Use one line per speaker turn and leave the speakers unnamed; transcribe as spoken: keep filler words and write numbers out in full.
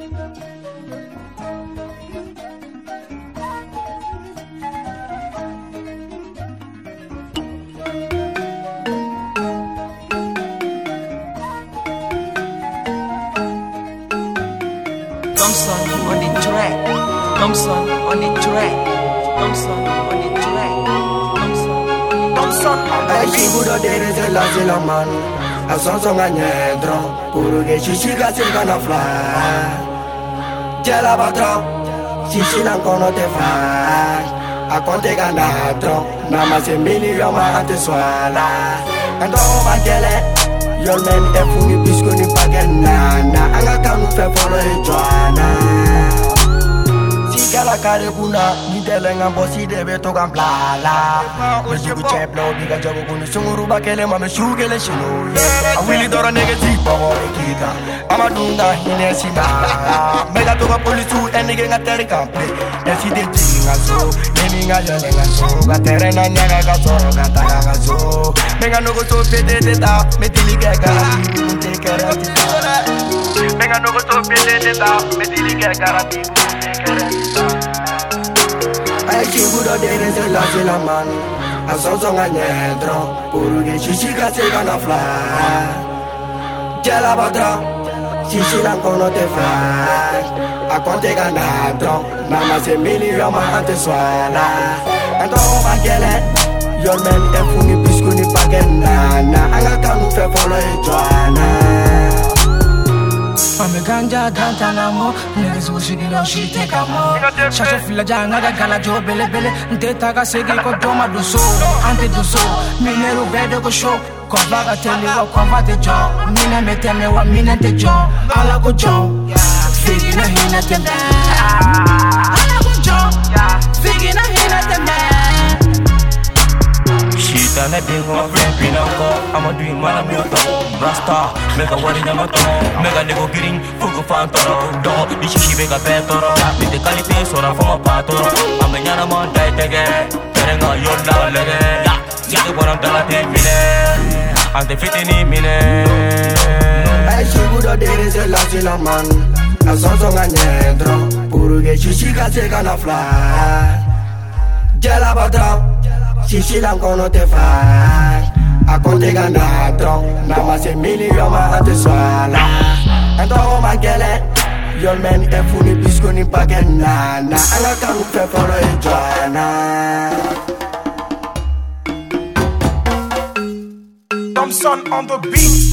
Thompson on the track. Thompson on the track. Thompson on the track. Thompson on the
Ai sicuro dere se la se la man. A son son a niedro. Puro che ci si ga se gana fly. Te la batro. Si si la cono te fai. A conte ganatro. Nama se mili yo ma ante swala. Ando ma gele. Your man e funi bisco ni paganana. Anga kanu fe folo e joana. Si kala kare kuna ni telenga bosi debe to kan plala. Me jugu cheplo biga jago kunu sunguru bakele ma me shugele shino. A willy dora nigga si pogo e kita. Ama dunga hine si ma. Mega to ka polisu e nigga ngatere kampe. Nesi de jinga so, nemi nga jale nga so. Ga tere na nyaga ga so, ga taga ga so. Mega no go so fete de ta, me dili ga garanti, te garanti. Mega no go so fete de ta, me dili ga garanti, te garanti. Ai sicuro dere se la se la man. A son son a niedro, puro che ci si ga se gana fly. Te la badra, si si la cono te fai. A conte ganatro, nama se mili yo ma ante swala. Ando ma gele, your man e funi bisco ni paganana. Anga kanu fe folo e joana.
Ame ganja ganja namo, niggas will shake it on shit take a mo. Shasha fila janga ga gala jo bele bele, nte taga segi ko doma do so, ante do so. Minero bedo ko show, ko vaga tele wa ko vate jo. Mina mete me wa mina te jo, ala ko jo. Figi na hina te me, ala ko jo. Figi na hina te me. Shita na bingo, pinako, I'ma do it man I'm Rasta, mega worry na mato, mega nego giring, fugo fantoro. Dog, dici ci vega petoro, mi te calipe sora fama patoro. Amanyana man dai tege, terenga yolla lege. Ya, ya te guaram dalla te mine, ante fitini mine.
Ai sicuro dere se la se la man. A son son a niedro, puro che ci si ga se gana fly. Te la badra, si si la cono te fai. A conte ganatro, nama se mili yo ma ante swala. Ando ma gele, your man e funi bisco ni paganana. Anga kanu fe folo e joana.
Thompson on the beat.